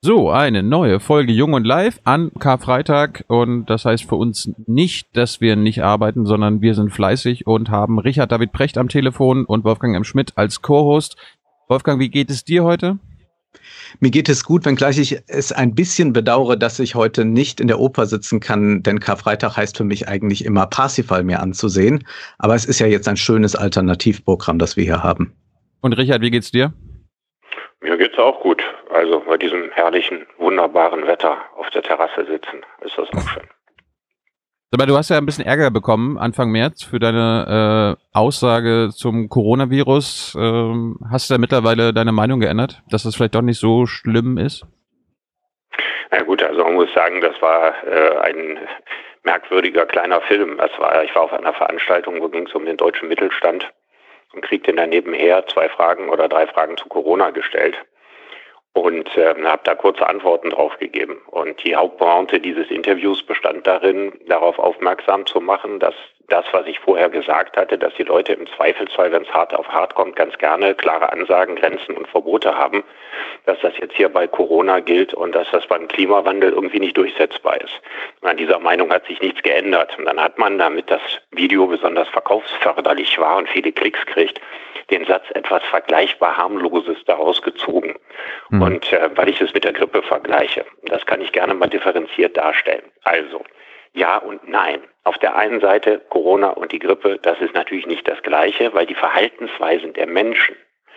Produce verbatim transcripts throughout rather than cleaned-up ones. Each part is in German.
So, eine neue Folge Jung und Live an Karfreitag, und das heißt für uns nicht, dass wir nicht arbeiten, sondern wir sind fleißig und haben Richard David Precht am Telefon und Wolfgang M. Schmidt als Co-Host. Wolfgang, wie geht es dir heute? Mir geht es gut, wenngleich ich es ein bisschen bedauere, dass ich heute nicht in der Oper sitzen kann, denn Karfreitag heißt für mich eigentlich immer Parsifal mir anzusehen. Aber es ist ja jetzt ein schönes Alternativprogramm, das wir hier haben. Und Richard, wie geht's dir? Mir geht's auch gut. Also bei diesem herrlichen, wunderbaren Wetter auf der Terrasse sitzen, ist das auch schön. Aber du hast ja ein bisschen Ärger bekommen Anfang März für deine äh, Aussage zum Coronavirus. Ähm, hast du da mittlerweile deine Meinung geändert, dass das vielleicht doch nicht so schlimm ist? Na gut, also man muss sagen, das war äh, ein merkwürdiger kleiner Film. Das war, ich war auf einer Veranstaltung, wo ging es um den deutschen Mittelstand und kriegte dann nebenher zwei Fragen oder drei Fragen zu Corona gestellt. Und äh, habe da kurze Antworten drauf gegeben. Und die Hauptpointe dieses Interviews bestand darin, darauf aufmerksam zu machen, dass das, was ich vorher gesagt hatte, dass die Leute im Zweifelsfall, wenn es hart auf hart kommt, ganz gerne klare Ansagen, Grenzen und Verbote haben, dass das jetzt hier bei Corona gilt und dass das beim Klimawandel irgendwie nicht durchsetzbar ist. Und an dieser Meinung hat sich nichts geändert. Und dann hat man, damit das Video besonders verkaufsförderlich war und viele Klicks kriegt, den Satz etwas vergleichbar harmloses daraus gezogen. Mhm. Und äh, weil ich es mit der Grippe vergleiche, das kann ich gerne mal differenziert darstellen. Also, ja und nein. Auf der einen Seite Corona und die Grippe, das ist natürlich nicht das Gleiche, weil die Verhaltensweisen der Menschen,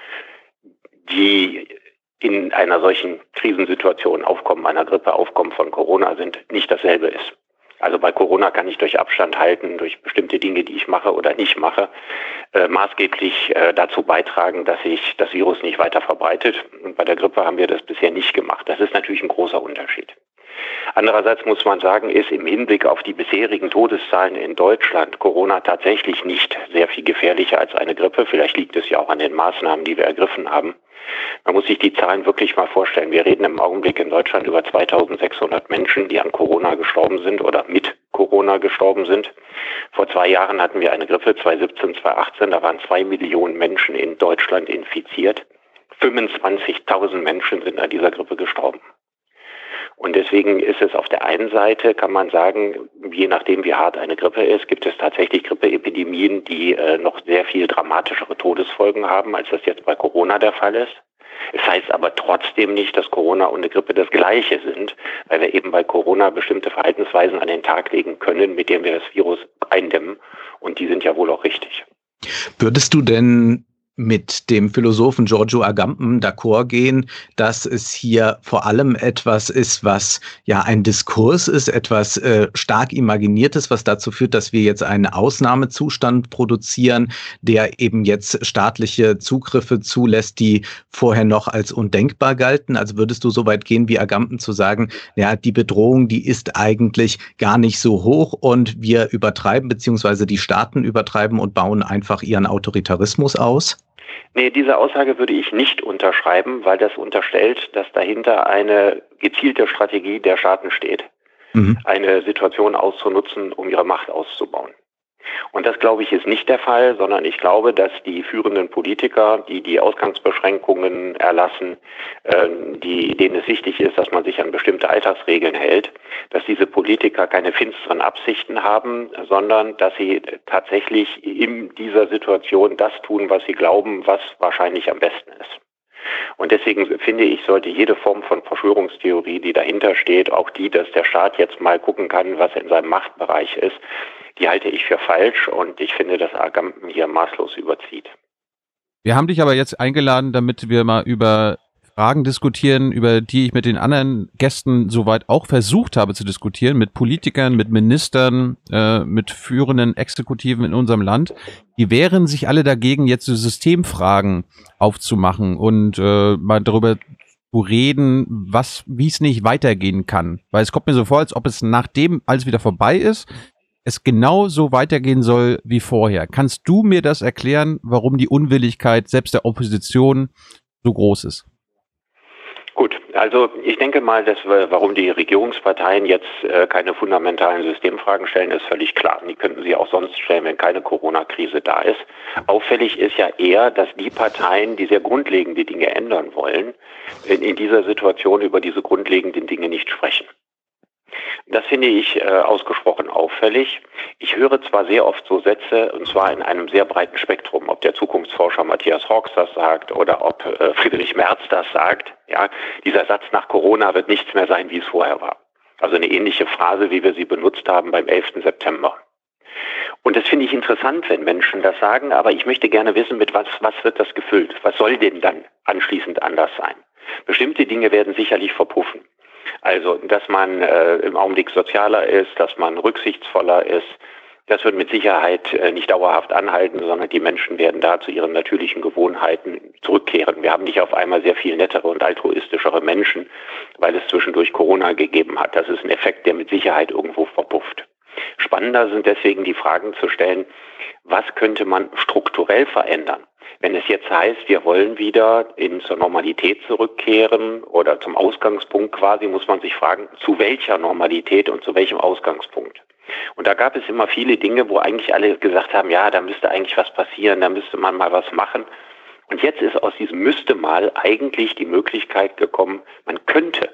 die in einer solchen Krisensituation aufkommen, einer Grippe aufkommen von Corona sind, nicht dasselbe ist. Also bei Corona kann ich durch Abstand halten, durch bestimmte Dinge, die ich mache oder nicht mache, äh, maßgeblich äh, dazu beitragen, dass sich das Virus nicht weiter verbreitet. Und bei der Grippe haben wir das bisher nicht gemacht. Das ist natürlich ein großer Unterschied. Andererseits muss man sagen, ist im Hinblick auf die bisherigen Todeszahlen in Deutschland Corona tatsächlich nicht sehr viel gefährlicher als eine Grippe. Vielleicht liegt es ja auch an den Maßnahmen, die wir ergriffen haben. Man muss sich die Zahlen wirklich mal vorstellen. Wir reden im Augenblick in Deutschland über zweitausendsechshundert Menschen, die an Corona gestorben sind oder mit Corona gestorben sind. Vor zwei Jahren hatten wir eine Grippe, zweitausendsiebzehn, zweitausendachtzehn, da waren zwei Millionen Menschen in Deutschland infiziert. fünfundzwanzigtausend Menschen sind an dieser Grippe gestorben. Und deswegen ist es auf der einen Seite, kann man sagen, je nachdem wie hart eine Grippe ist, gibt es tatsächlich Grippeepidemien, die äh, noch sehr viel dramatischere Todesfolgen haben, als das jetzt bei Corona der Fall ist. Es heißt aber trotzdem nicht, dass Corona und eine Grippe das Gleiche sind, weil wir eben bei Corona bestimmte Verhaltensweisen an den Tag legen können, mit denen wir das Virus eindämmen. Und die sind ja wohl auch richtig. Würdest du denn mit dem Philosophen Giorgio Agamben d'accord gehen, dass es hier vor allem etwas ist, was ja ein Diskurs ist, etwas äh, stark Imaginiertes, was dazu führt, dass wir jetzt einen Ausnahmezustand produzieren, der eben jetzt staatliche Zugriffe zulässt, die vorher noch als undenkbar galten? Also würdest du so weit gehen wie Agamben zu sagen, ja, die Bedrohung, die ist eigentlich gar nicht so hoch und wir übertreiben, beziehungsweise die Staaten übertreiben und bauen einfach ihren Autoritarismus aus? Nee, diese Aussage würde ich nicht unterschreiben, weil das unterstellt, dass dahinter eine gezielte Strategie der Staaten steht, mhm. eine Situation auszunutzen, um ihre Macht auszubauen. Und das, glaube ich, ist nicht der Fall, sondern ich glaube, dass die führenden Politiker, die die Ausgangsbeschränkungen erlassen, äh, die, denen es wichtig ist, dass man sich an bestimmte Alltagsregeln hält, dass diese Politiker keine finsteren Absichten haben, sondern dass sie tatsächlich in dieser Situation das tun, was sie glauben, was wahrscheinlich am besten ist. Und deswegen finde ich, sollte jede Form von Verschwörungstheorie, die dahinter steht, auch die, dass der Staat jetzt mal gucken kann, was in seinem Machtbereich ist, die halte ich für falsch und ich finde, dass Agamben hier maßlos überzieht. Wir haben dich aber jetzt eingeladen, damit wir mal über Fragen diskutieren, über die ich mit den anderen Gästen soweit auch versucht habe zu diskutieren, mit Politikern, mit Ministern, äh, mit führenden Exekutiven in unserem Land. Die wehren sich alle dagegen, jetzt so Systemfragen aufzumachen und äh, mal darüber zu reden, was, wie es nicht weitergehen kann. Weil es kommt mir so vor, als ob es nachdem alles wieder vorbei ist, es genau so weitergehen soll wie vorher. Kannst du mir das erklären, warum die Unwilligkeit selbst der Opposition so groß ist? Gut, Also ich denke mal, dass wir, warum die Regierungsparteien jetzt äh, keine fundamentalen Systemfragen stellen, ist völlig klar. Die könnten sie auch sonst stellen, wenn keine Corona-Krise da ist. Auffällig ist ja eher, dass die Parteien, die sehr grundlegende Dinge ändern wollen, in, in dieser Situation über diese grundlegenden Dinge nicht sprechen. Das finde ich äh, ausgesprochen auffällig. Ich höre zwar sehr oft so Sätze, und zwar in einem sehr breiten Spektrum, ob der Zukunftsforscher Matthias Hawks das sagt oder ob äh, Friedrich Merz das sagt. Ja, dieser Satz nach Corona wird nichts mehr sein, wie es vorher war. Also eine ähnliche Phrase, wie wir sie benutzt haben beim elften September. Und das finde ich interessant, wenn Menschen das sagen, aber ich möchte gerne wissen, mit was, was wird das gefüllt? Was soll denn dann anschließend anders sein? Bestimmte Dinge werden sicherlich verpuffen. Also, dass man äh, im Augenblick sozialer ist, dass man rücksichtsvoller ist, das wird mit Sicherheit äh, nicht dauerhaft anhalten, sondern die Menschen werden da zu ihren natürlichen Gewohnheiten zurückkehren. Wir haben nicht auf einmal sehr viel nettere und altruistischere Menschen, weil es zwischendurch Corona gegeben hat. Das ist ein Effekt, der mit Sicherheit irgendwo verpufft. Spannender sind deswegen die Fragen zu stellen, was könnte man strukturell verändern? Wenn es jetzt heißt, wir wollen wieder in zur Normalität zurückkehren oder zum Ausgangspunkt quasi, muss man sich fragen, zu welcher Normalität und zu welchem Ausgangspunkt? Und da gab es immer viele Dinge, wo eigentlich alle gesagt haben, ja, da müsste eigentlich was passieren, da müsste man mal was machen. Und jetzt ist aus diesem müsste mal eigentlich die Möglichkeit gekommen, man könnte.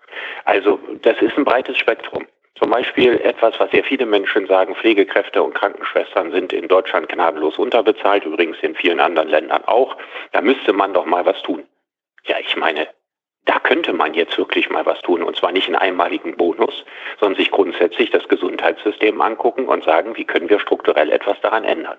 Also das ist ein breites Spektrum. Zum Beispiel etwas, was sehr viele Menschen sagen, Pflegekräfte und Krankenschwestern sind in Deutschland gnadenlos unterbezahlt, übrigens in vielen anderen Ländern auch. Da müsste man doch mal was tun. Ja, ich meine, da könnte man jetzt wirklich mal was tun, und zwar nicht einen einmaligen Bonus, sondern sich grundsätzlich das Gesundheitssystem angucken und sagen, wie können wir strukturell etwas daran ändern.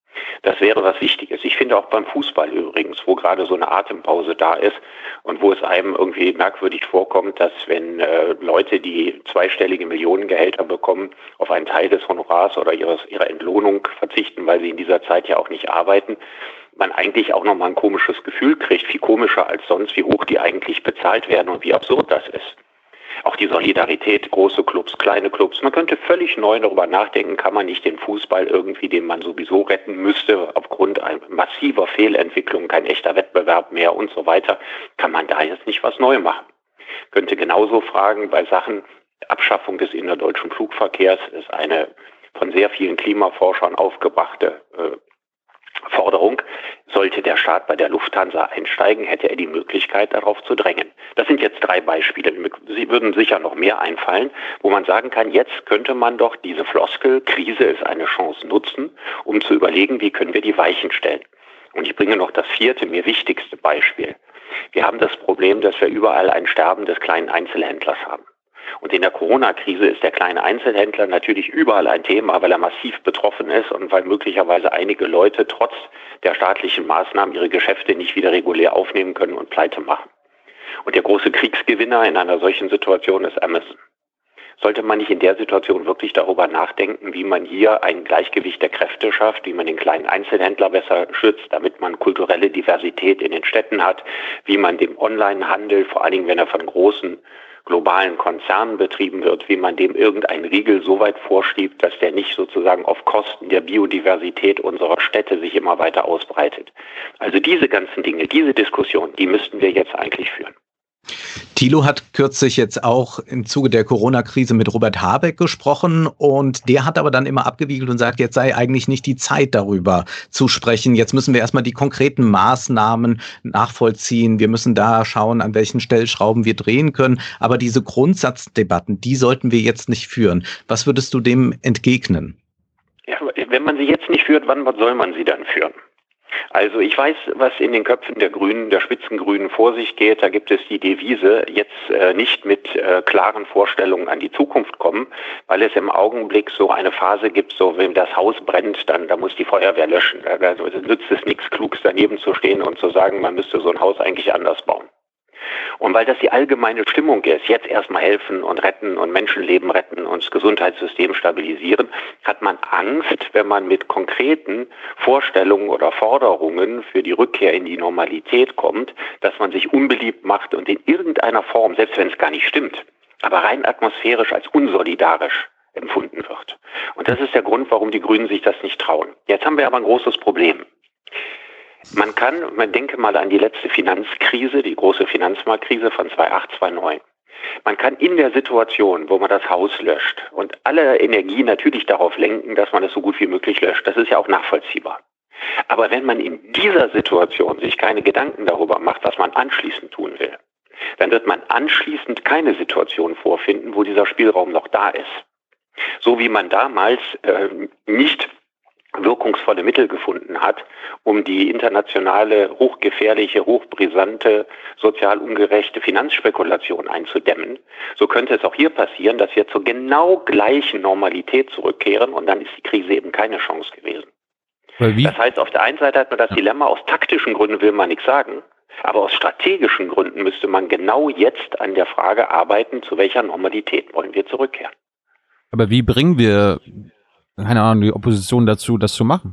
Das wäre was Wichtiges. Ich finde auch beim Fußball übrigens, wo gerade so eine Atempause da ist und wo es einem irgendwie merkwürdig vorkommt, dass wenn äh, Leute, die zweistellige Millionengehälter bekommen, auf einen Teil des Honorars oder ihres, ihrer Entlohnung verzichten, weil sie in dieser Zeit ja auch nicht arbeiten, man eigentlich auch nochmal ein komisches Gefühl kriegt, viel komischer als sonst, wie hoch die eigentlich bezahlt werden und wie absurd das ist. Auch die Solidarität, große Clubs, kleine Clubs. Man könnte völlig neu darüber nachdenken, kann man nicht den Fußball irgendwie, den man sowieso retten müsste, aufgrund einer massiver Fehlentwicklung, kein echter Wettbewerb mehr und so weiter, kann man da jetzt nicht was neu machen. Könnte genauso fragen, bei Sachen Abschaffung des innerdeutschen Flugverkehrs ist eine von sehr vielen Klimaforschern aufgebrachte äh, Forderung. Sollte der Staat bei der Lufthansa einsteigen, hätte er die Möglichkeit, darauf zu drängen. Das sind jetzt drei Beispiele. Sie würden sicher noch mehr einfallen, wo man sagen kann, jetzt könnte man doch diese Floskel, Krise ist eine Chance, nutzen, um zu überlegen, wie können wir die Weichen stellen. Und ich bringe noch das vierte, mir wichtigste Beispiel. Wir haben das Problem, dass wir überall ein Sterben des kleinen Einzelhändlers haben. Und in der Corona-Krise ist der kleine Einzelhändler natürlich überall ein Thema, weil er massiv betroffen ist und weil möglicherweise einige Leute trotz der staatlichen Maßnahmen ihre Geschäfte nicht wieder regulär aufnehmen können und pleite machen. Und der große Kriegsgewinner in einer solchen Situation ist Amazon. Sollte man nicht in der Situation wirklich darüber nachdenken, wie man hier ein Gleichgewicht der Kräfte schafft, wie man den kleinen Einzelhändler besser schützt, damit man kulturelle Diversität in den Städten hat, wie man dem Onlinehandel, vor allen Dingen wenn er von großen globalen Konzernen betrieben wird, wie man dem irgendeinen Riegel so weit vorschiebt, dass der nicht sozusagen auf Kosten der Biodiversität unserer Städte sich immer weiter ausbreitet. Also diese ganzen Dinge, diese Diskussion, die müssten wir jetzt eigentlich führen. Thilo hat kürzlich jetzt auch im Zuge der Corona-Krise mit Robert Habeck gesprochen und der hat aber dann immer abgewiegelt und sagt, jetzt sei eigentlich nicht die Zeit darüber zu sprechen. Jetzt müssen wir erstmal die konkreten Maßnahmen nachvollziehen. Wir müssen da schauen, an welchen Stellschrauben wir drehen können. Aber diese Grundsatzdebatten, die sollten wir jetzt nicht führen. Was würdest du dem entgegnen? Ja, wenn man sie jetzt nicht führt, wann soll man sie dann führen? Also ich weiß, was in den Köpfen der Grünen, der Spitzengrünen vor sich geht. Da gibt es die Devise, jetzt äh, nicht mit äh, klaren Vorstellungen an die Zukunft kommen, weil es im Augenblick so eine Phase gibt, so wenn das Haus brennt, dann da muss die Feuerwehr löschen. Da, da nützt es nichts, Kluges daneben zu stehen und zu sagen, man müsste so ein Haus eigentlich anders bauen. Und weil das die allgemeine Stimmung ist, jetzt erstmal helfen und retten und Menschenleben retten und das Gesundheitssystem stabilisieren, hat man Angst, wenn man mit konkreten Vorstellungen oder Forderungen für die Rückkehr in die Normalität kommt, dass man sich unbeliebt macht und in irgendeiner Form, selbst wenn es gar nicht stimmt, aber rein atmosphärisch als unsolidarisch empfunden wird. Und das ist der Grund, warum die Grünen sich das nicht trauen. Jetzt haben wir aber ein großes Problem. Man kann, man denke mal an die letzte Finanzkrise, die große Finanzmarktkrise von zweitausendacht, zweitausendneun. Man kann in der Situation, wo man das Haus löscht und alle Energie natürlich darauf lenken, dass man es so gut wie möglich löscht. Das ist ja auch nachvollziehbar. Aber wenn man in dieser Situation sich keine Gedanken darüber macht, was man anschließend tun will, dann wird man anschließend keine Situation vorfinden, wo dieser Spielraum noch da ist. So wie man damals äh, nicht wirkungsvolle Mittel gefunden hat, um die internationale, hochgefährliche, hochbrisante, sozial ungerechte Finanzspekulation einzudämmen, so könnte es auch hier passieren, dass wir zur genau gleichen Normalität zurückkehren und dann ist die Krise eben keine Chance gewesen. Wie? Das heißt, auf der einen Seite hat man das Dilemma, aus taktischen Gründen will man nichts sagen, aber aus strategischen Gründen müsste man genau jetzt an der Frage arbeiten, zu welcher Normalität wollen wir zurückkehren. Aber wie bringen wir, keine Ahnung, die Opposition dazu, das zu machen?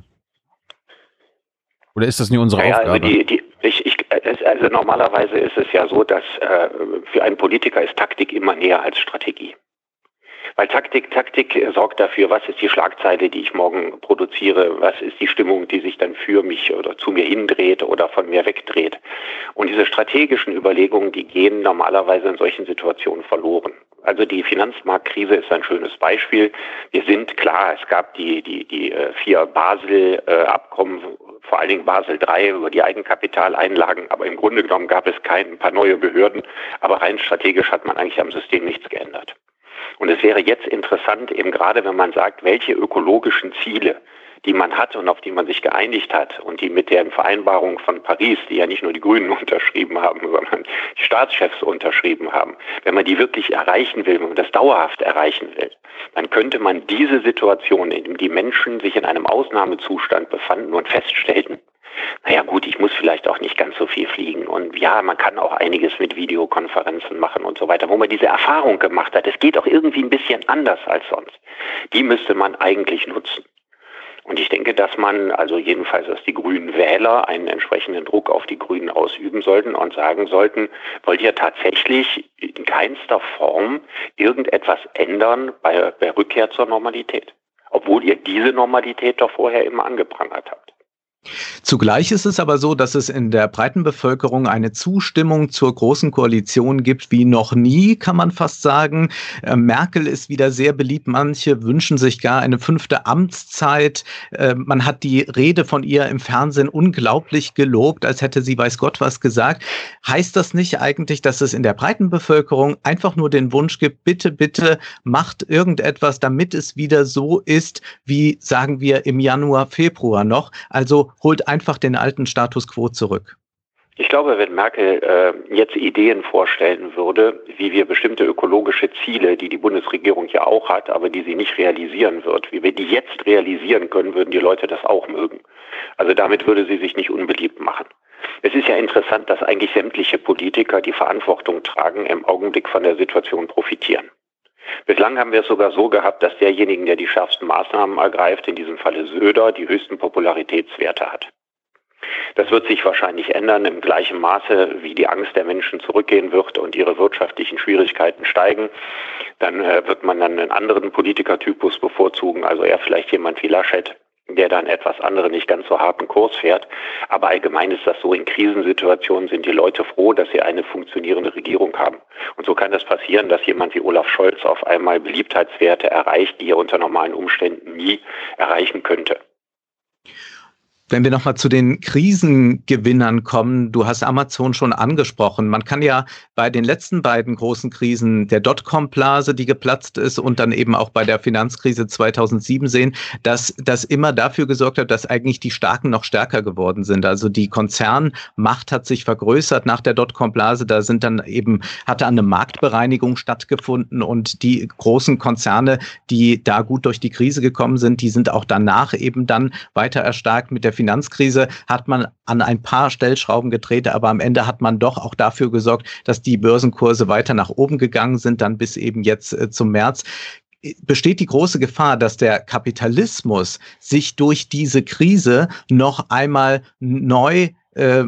Oder ist das nicht unsere naja, Aufgabe? Also, die, die, ich, ich, also normalerweise ist es ja so, dass äh, für einen Politiker ist Taktik immer näher als Strategie. Weil Taktik, Taktik sorgt dafür, was ist die Schlagzeile, die ich morgen produziere, was ist die Stimmung, die sich dann für mich oder zu mir hindreht oder von mir wegdreht. Und diese strategischen Überlegungen, die gehen normalerweise in solchen Situationen verloren. Also die Finanzmarktkrise ist ein schönes Beispiel. Wir sind klar, es gab die, die, die vier Basel-Abkommen, vor allen Dingen Basel drei über die Eigenkapitaleinlagen, aber im Grunde genommen gab es kein ein paar neue Behörden, aber rein strategisch hat man eigentlich am System nichts geändert. Und es wäre jetzt interessant, eben gerade wenn man sagt, welche ökologischen Ziele, die man hat und auf die man sich geeinigt hat und die mit der Vereinbarung von Paris, die ja nicht nur die Grünen unterschrieben haben, sondern die Staatschefs unterschrieben haben, wenn man die wirklich erreichen will, wenn man das dauerhaft erreichen will, dann könnte man diese Situation, in der die Menschen sich in einem Ausnahmezustand befanden und feststellten, naja gut, ich muss vielleicht auch nicht ganz so viel fliegen und ja, man kann auch einiges mit Videokonferenzen machen und so weiter, wo man diese Erfahrung gemacht hat. Es geht auch irgendwie ein bisschen anders als sonst. Die müsste man eigentlich nutzen. Und ich denke, dass man, also jedenfalls, dass die grünen Wähler einen entsprechenden Druck auf die Grünen ausüben sollten und sagen sollten, wollt ihr tatsächlich in keinster Form irgendetwas ändern bei, bei Rückkehr zur Normalität? Obwohl ihr diese Normalität doch vorher immer angeprangert habt. Zugleich ist es aber so, dass es in der breiten Bevölkerung eine Zustimmung zur Großen Koalition gibt wie noch nie, kann man fast sagen. Äh, Merkel ist wieder sehr beliebt. Manche wünschen sich gar eine fünfte Amtszeit. Äh, man hat die Rede von ihr im Fernsehen unglaublich gelobt, als hätte sie weiß Gott was gesagt. Heißt das nicht eigentlich, dass es in der breiten Bevölkerung einfach nur den Wunsch gibt, bitte, bitte macht irgendetwas, damit es wieder so ist, wie, sagen wir, im Januar, Februar noch? Also holt einfach den alten Status quo zurück. Ich glaube, wenn Merkel äh, jetzt Ideen vorstellen würde, wie wir bestimmte ökologische Ziele, die die Bundesregierung ja auch hat, aber die sie nicht realisieren wird, wie wir die jetzt realisieren können, würden die Leute das auch mögen. Also damit würde sie sich nicht unbeliebt machen. Es ist ja interessant, dass eigentlich sämtliche Politiker, die Verantwortung tragen, im Augenblick von der Situation profitieren. Bislang haben wir es sogar so gehabt, dass derjenige, der die schärfsten Maßnahmen ergreift, in diesem Falle Söder, die höchsten Popularitätswerte hat. Das wird sich wahrscheinlich ändern im gleichen Maße, wie die Angst der Menschen zurückgehen wird und ihre wirtschaftlichen Schwierigkeiten steigen. Dann äh, wird man dann einen anderen Politikertypus bevorzugen, also eher vielleicht jemand wie Laschet, der dann etwas anderen, nicht ganz so harten Kurs fährt. Aber allgemein ist das so, in Krisensituationen sind die Leute froh, dass sie eine funktionierende Regierung haben. Und so kann es passieren, dass jemand wie Olaf Scholz auf einmal Beliebtheitswerte erreicht, die er unter normalen Umständen nie erreichen könnte. Wenn wir nochmal zu den Krisengewinnern kommen, du hast Amazon schon angesprochen. Man kann ja bei den letzten beiden großen Krisen, der Dotcom-Blase, die geplatzt ist, und dann eben auch bei der Finanzkrise zweitausendsieben sehen, dass das immer dafür gesorgt hat, dass eigentlich die Starken noch stärker geworden sind. Also die Konzernmacht hat sich vergrößert nach der Dotcom-Blase. Da sind dann eben, hatte eine Marktbereinigung stattgefunden und die großen Konzerne, die da gut durch die Krise gekommen sind, die sind auch danach eben dann weiter erstarkt. Mit der Finanzkrise hat man an ein paar Stellschrauben gedreht, aber am Ende hat man doch auch dafür gesorgt, dass die Börsenkurse weiter nach oben gegangen sind, dann bis eben jetzt äh, zum März. Besteht die große Gefahr, dass der Kapitalismus sich durch diese Krise noch einmal neu äh,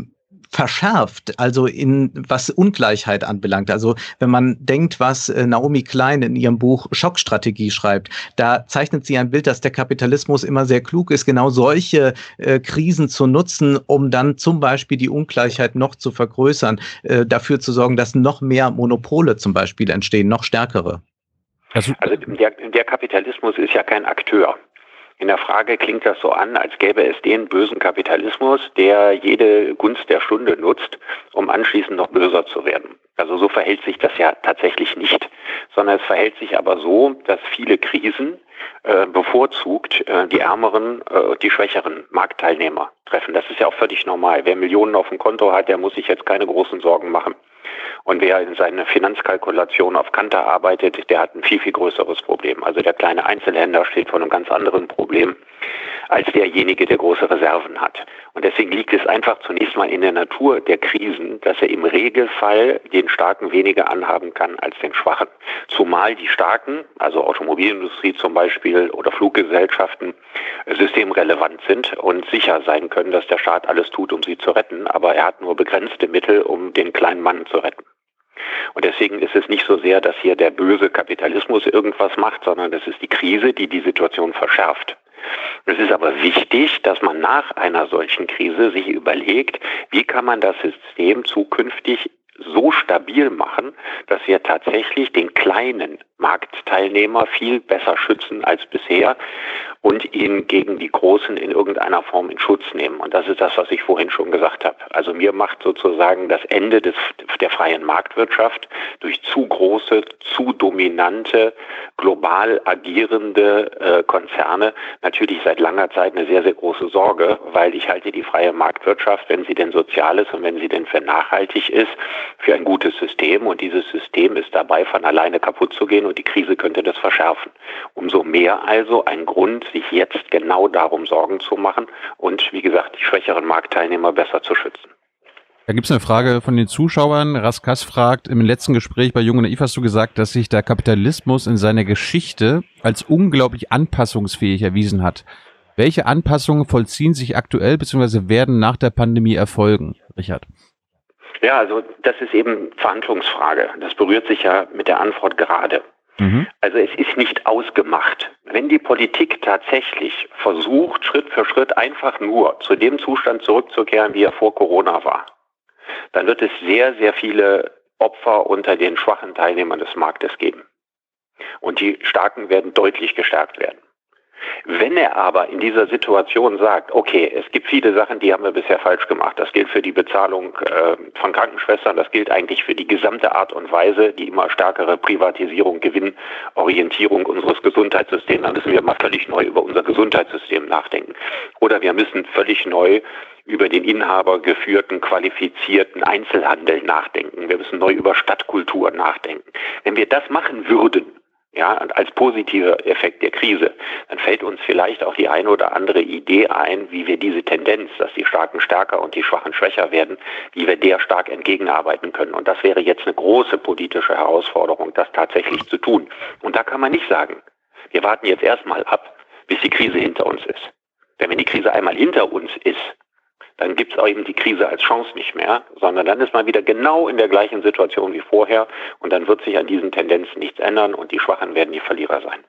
verschärft, also in was Ungleichheit anbelangt. Also wenn man denkt, was äh, Naomi Klein in ihrem Buch Schockstrategie schreibt, da zeichnet sie ein Bild, dass der Kapitalismus immer sehr klug ist, genau solche äh, Krisen zu nutzen, um dann zum Beispiel die Ungleichheit noch zu vergrößern, äh, dafür zu sorgen, dass noch mehr Monopole zum Beispiel entstehen, noch stärkere. Also der, der Kapitalismus ist ja kein Akteur. In der Frage klingt das so an, als gäbe es den bösen Kapitalismus, der jede Gunst der Stunde nutzt, um anschließend noch böser zu werden. Also so verhält sich das ja tatsächlich nicht, sondern es verhält sich aber so, dass viele Krisen äh, bevorzugt äh, die ärmeren und äh, die schwächeren Marktteilnehmer treffen. Das ist ja auch völlig normal. Wer Millionen auf dem Konto hat, der muss sich jetzt keine großen Sorgen machen. Und wer in seiner Finanzkalkulation auf Kante arbeitet, der hat ein viel, viel größeres Problem. Also der kleine Einzelhändler steht vor einem ganz anderen Problem als derjenige, der große Reserven hat. Und deswegen liegt es einfach zunächst mal in der Natur der Krisen, dass er im Regelfall den Starken weniger anhaben kann als den Schwachen. Zumal die Starken, also Automobilindustrie zum Beispiel oder Fluggesellschaften, systemrelevant sind und sicher sein können, dass der Staat alles tut, um sie zu retten. Aber er hat nur begrenzte Mittel, um den kleinen Mann zu retten. Und deswegen ist es nicht so sehr, dass hier der böse Kapitalismus irgendwas macht, sondern es ist die Krise, die die Situation verschärft. Es ist aber wichtig, dass man nach einer solchen Krise sich überlegt, wie kann man das System zukünftig so stabil machen, dass wir tatsächlich den kleinen Marktteilnehmer viel besser schützen als bisher und ihn gegen die Großen in irgendeiner Form in Schutz nehmen. Und das ist das, was ich vorhin schon gesagt habe. Also mir macht sozusagen das Ende des, der freien Marktwirtschaft durch zu große, zu dominante, global agierende äh, Konzerne natürlich seit langer Zeit eine sehr, sehr große Sorge, weil ich halte die freie Marktwirtschaft, wenn sie denn sozial ist und wenn sie denn für nachhaltig ist, für ein gutes System. Und dieses System ist dabei, von alleine kaputt zu gehen und die Krise könnte das verschärfen. Umso mehr also ein Grund, sich jetzt genau darum Sorgen zu machen und, wie gesagt, die schwächeren Marktteilnehmer besser zu schützen. Da gibt es eine Frage von den Zuschauern. Raskas fragt, im letzten Gespräch bei Jung und Naiv hast du gesagt, dass sich der Kapitalismus in seiner Geschichte als unglaublich anpassungsfähig erwiesen hat. Welche Anpassungen vollziehen sich aktuell bzw. werden nach der Pandemie erfolgen, Richard? Ja, also das ist eben Verhandlungsfrage. Das berührt sich ja mit der Antwort gerade. Mhm. Also es ist nicht ausgemacht. Wenn die Politik tatsächlich versucht, Schritt für Schritt einfach nur zu dem Zustand zurückzukehren, wie er vor Corona war, dann wird es sehr, sehr viele Opfer unter den schwachen Teilnehmern des Marktes geben. Und die Starken werden deutlich gestärkt werden. Wenn er aber in dieser Situation sagt, okay, es gibt viele Sachen, die haben wir bisher falsch gemacht. Das gilt für die Bezahlung äh, von Krankenschwestern, das gilt eigentlich für die gesamte Art und Weise, die immer stärkere Privatisierung, Gewinnorientierung unseres Gesundheitssystems. Dann müssen wir mal völlig neu über unser Gesundheitssystem nachdenken. Oder wir müssen völlig neu über den inhabergeführten, qualifizierten Einzelhandel nachdenken. Wir müssen neu über Stadtkultur nachdenken. Wenn wir das machen würden, ja, als positiver Effekt der Krise, dann fällt uns vielleicht auch die eine oder andere Idee ein, wie wir diese Tendenz, dass die Starken stärker und die Schwachen schwächer werden, wie wir der stark entgegenarbeiten können. Und das wäre jetzt eine große politische Herausforderung, das tatsächlich zu tun. Und da kann man nicht sagen, wir warten jetzt erstmal ab, bis die Krise hinter uns ist. Denn wenn die Krise einmal hinter uns ist, dann gibt es auch eben die Krise als Chance nicht mehr, sondern dann ist man wieder genau in der gleichen Situation wie vorher und dann wird sich an diesen Tendenzen nichts ändern und die Schwachen werden die Verlierer sein.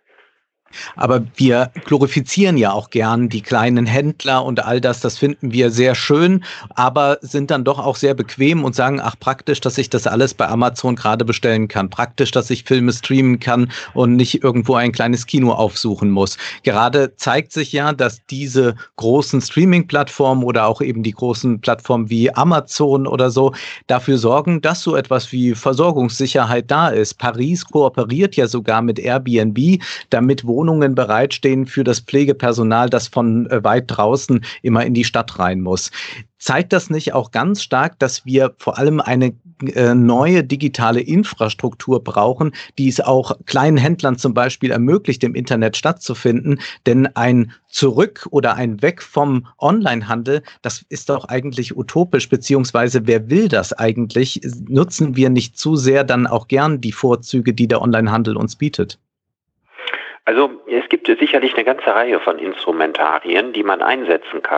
Aber wir glorifizieren ja auch gern die kleinen Händler und all das, das finden wir sehr schön, aber sind dann doch auch sehr bequem und sagen, ach praktisch, dass ich das alles bei Amazon gerade bestellen kann, praktisch, dass ich Filme streamen kann und nicht irgendwo ein kleines Kino aufsuchen muss. Gerade zeigt sich ja, dass diese großen Streaming-Plattformen oder auch eben die großen Plattformen wie Amazon oder so dafür sorgen, dass so etwas wie Versorgungssicherheit da ist. Paris kooperiert ja sogar mit Airbnb, damit Wohnungen bereitstehen für das Pflegepersonal, das von äh, weit draußen immer in die Stadt rein muss. Zeigt das nicht auch ganz stark, dass wir vor allem eine äh, neue digitale Infrastruktur brauchen, die es auch kleinen Händlern zum Beispiel ermöglicht, im Internet stattzufinden? Denn ein Zurück oder ein Weg vom Onlinehandel, das ist doch eigentlich utopisch, beziehungsweise wer will das eigentlich? Nutzen wir nicht zu sehr dann auch gern die Vorzüge, die der Onlinehandel uns bietet? Also es gibt sicherlich eine ganze Reihe von Instrumentarien, die man einsetzen kann,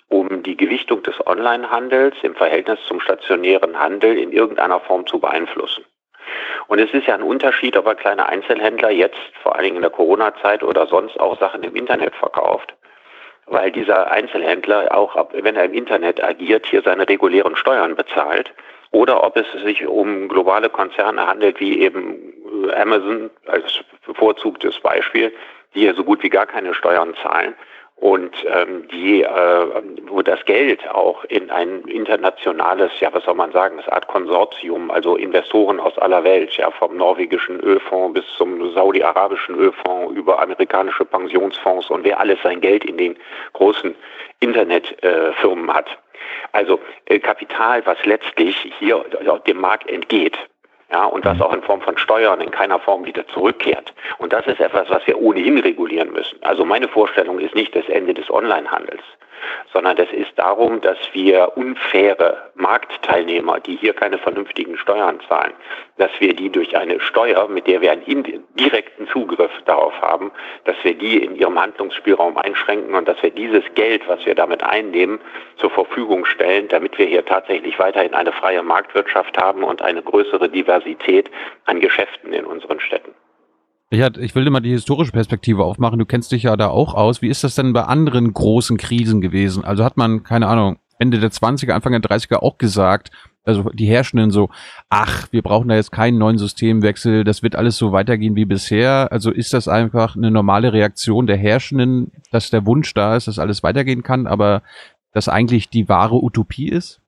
um die Gewichtung des Onlinehandels im Verhältnis zum stationären Handel in irgendeiner Form zu beeinflussen. Und es ist ja ein Unterschied, ob ein kleiner Einzelhändler jetzt, vor allen Dingen in der Corona-Zeit oder sonst auch Sachen im Internet verkauft, weil dieser Einzelhändler auch, wenn er im Internet agiert, hier seine regulären Steuern bezahlt, oder ob es sich um globale Konzerne handelt, wie eben Amazon als bevorzugtes Beispiel, die ja so gut wie gar keine Steuern zahlen und ähm, die, äh, wo das Geld auch in ein internationales, ja was soll man sagen, eine Art Konsortium, also Investoren aus aller Welt, ja vom norwegischen Ölfonds bis zum saudi-arabischen Ölfonds über amerikanische Pensionsfonds und wer alles sein Geld in den großen Internetfirmen äh, hat. Also äh, Kapital, was letztlich hier dem Markt entgeht. Ja, und was auch in Form von Steuern in keiner Form wieder zurückkehrt. Und das ist etwas, was wir ohnehin regulieren müssen. Also meine Vorstellung ist nicht das Ende des Onlinehandels, sondern es ist darum, dass wir unfaire Marktteilnehmer, die hier keine vernünftigen Steuern zahlen, dass wir die durch eine Steuer, mit der wir einen direkten Zugriff darauf haben, dass wir die in ihrem Handlungsspielraum einschränken und dass wir dieses Geld, was wir damit einnehmen, zur Verfügung stellen, damit wir hier tatsächlich weiterhin eine freie Marktwirtschaft haben und eine größere Diversität an Geschäften in unseren Städten. Richard, ich will dir mal die historische Perspektive aufmachen. Du kennst dich ja da auch aus. Wie ist das denn bei anderen großen Krisen gewesen? Also hat man, keine Ahnung, Ende der zwanziger, Anfang der dreißiger auch gesagt, also die Herrschenden so, ach, wir brauchen da jetzt keinen neuen Systemwechsel, das wird alles so weitergehen wie bisher. Also ist das einfach eine normale Reaktion der Herrschenden, dass der Wunsch da ist, dass alles weitergehen kann, aber das eigentlich die wahre Utopie ist?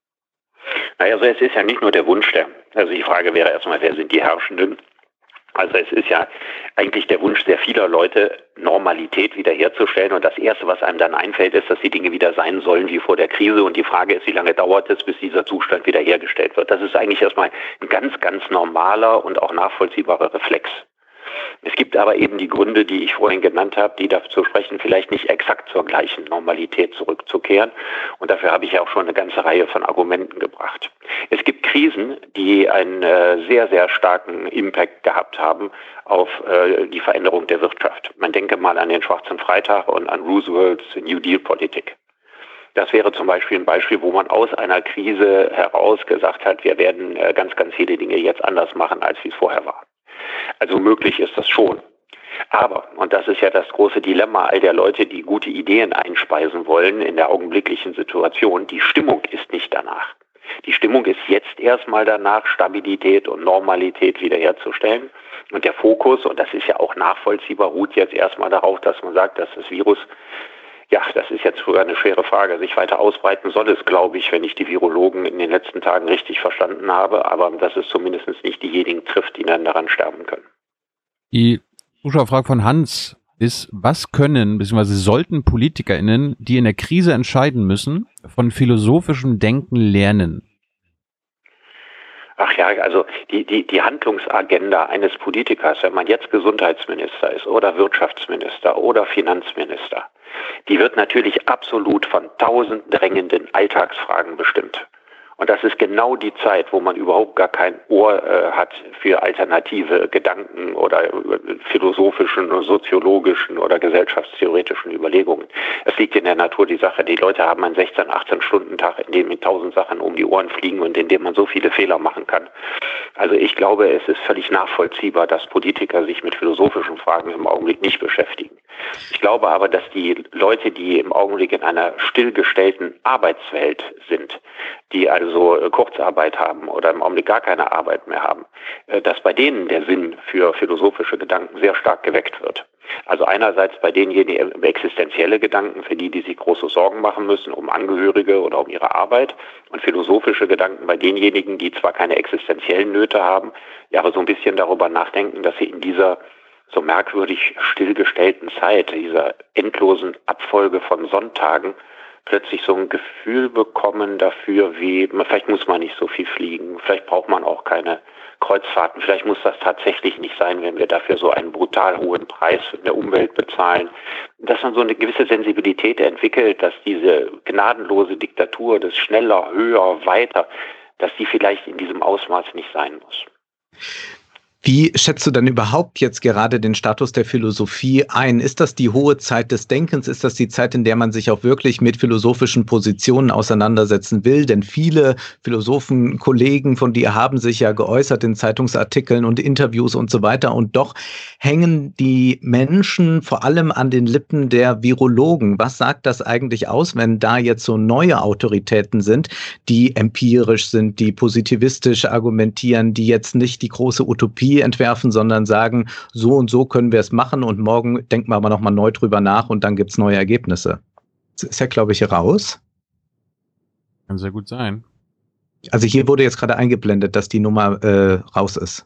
Naja, also es ist ja nicht nur der Wunsch der, also die Frage wäre erstmal, wer sind die Herrschenden? Also es ist ja eigentlich der Wunsch sehr vieler Leute, Normalität wiederherzustellen. Und das Erste, was einem dann einfällt, ist, dass die Dinge wieder sein sollen wie vor der Krise. Und die Frage ist, wie lange dauert es, bis dieser Zustand wiederhergestellt wird. Das ist eigentlich erstmal ein ganz, ganz normaler und auch nachvollziehbarer Reflex. Es gibt aber eben die Gründe, die ich vorhin genannt habe, die dazu sprechen, vielleicht nicht exakt zur gleichen Normalität zurückzukehren. Und dafür habe ich ja auch schon eine ganze Reihe von Argumenten gebracht. Es gibt Krisen, die einen äh, sehr, sehr starken Impact gehabt haben auf äh, die Veränderung der Wirtschaft. Man denke mal an den Schwarzen Freitag und an Roosevelts New Deal-Politik. Das wäre zum Beispiel ein Beispiel, wo man aus einer Krise heraus gesagt hat, wir werden äh, ganz, ganz viele Dinge jetzt anders machen, als wie es vorher war. Also möglich ist das schon. Aber, und das ist ja das große Dilemma all der Leute, die gute Ideen einspeisen wollen in der augenblicklichen Situation, die Stimmung ist nicht danach. Die Stimmung ist jetzt erstmal danach, Stabilität und Normalität wiederherzustellen. Und der Fokus, und das ist ja auch nachvollziehbar, ruht jetzt erstmal darauf, dass man sagt, dass das Virus, ja, das ist jetzt sogar eine schwere Frage, sich weiter ausbreiten soll es, glaube ich, wenn ich die Virologen in den letzten Tagen richtig verstanden habe, aber dass es zumindest nicht diejenigen trifft, die dann daran sterben können. Die Zuschauerfrage von Hans ist, was können bzw. sollten PolitikerInnen, die in der Krise entscheiden müssen, von philosophischem Denken lernen? Ach ja, also die, die, die Handlungsagenda eines Politikers, wenn man jetzt Gesundheitsminister ist oder Wirtschaftsminister oder Finanzminister, die wird natürlich absolut von tausend drängenden Alltagsfragen bestimmt. Und das ist genau die Zeit, wo man überhaupt gar kein Ohr äh, hat für alternative Gedanken oder äh, philosophischen, oder soziologischen oder gesellschaftstheoretischen Überlegungen. Es liegt in der Natur die Sache. Die Leute haben einen sechzehn-, achtzehn-Stunden-Tag, in dem mit tausend Sachen um die Ohren fliegen und in dem man so viele Fehler machen kann. Also ich glaube, es ist völlig nachvollziehbar, dass Politiker sich mit philosophischen Fragen im Augenblick nicht beschäftigen. Ich glaube aber, dass die Leute, die im Augenblick in einer stillgestellten Arbeitswelt sind, die also Kurzarbeit haben oder im Augenblick gar keine Arbeit mehr haben, dass bei denen der Sinn für philosophische Gedanken sehr stark geweckt wird. Also einerseits bei denjenigen existenzielle Gedanken, für die, die sich große Sorgen machen müssen, um Angehörige oder um ihre Arbeit, und philosophische Gedanken bei denjenigen, die zwar keine existenziellen Nöte haben, ja aber so ein bisschen darüber nachdenken, dass sie in dieser so merkwürdig stillgestellten Zeit, dieser endlosen Abfolge von Sonntagen, plötzlich so ein Gefühl bekommen dafür, wie, vielleicht muss man nicht so viel fliegen, vielleicht braucht man auch keine Kreuzfahrten, vielleicht muss das tatsächlich nicht sein, wenn wir dafür so einen brutal hohen Preis in der Umwelt bezahlen. Dass man so eine gewisse Sensibilität entwickelt, dass diese gnadenlose Diktatur des schneller, höher, weiter, dass die vielleicht in diesem Ausmaß nicht sein muss. Wie schätzt du denn überhaupt jetzt gerade den Status der Philosophie ein? Ist das die hohe Zeit des Denkens? Ist das die Zeit, in der man sich auch wirklich mit philosophischen Positionen auseinandersetzen will? Denn viele Philosophen, Kollegen von dir haben sich ja geäußert in Zeitungsartikeln und Interviews und so weiter. Und doch hängen die Menschen vor allem an den Lippen der Virologen. Was sagt das eigentlich aus, wenn da jetzt so neue Autoritäten sind, die empirisch sind, die positivistisch argumentieren, die jetzt nicht die große Utopie entwerfen, sondern sagen, so und so können wir es machen und morgen denken wir aber nochmal neu drüber nach und dann gibt es neue Ergebnisse. Das ist ja, glaube ich, raus. Kann sehr gut sein. Also hier wurde jetzt gerade eingeblendet, dass die Nummer äh, raus ist.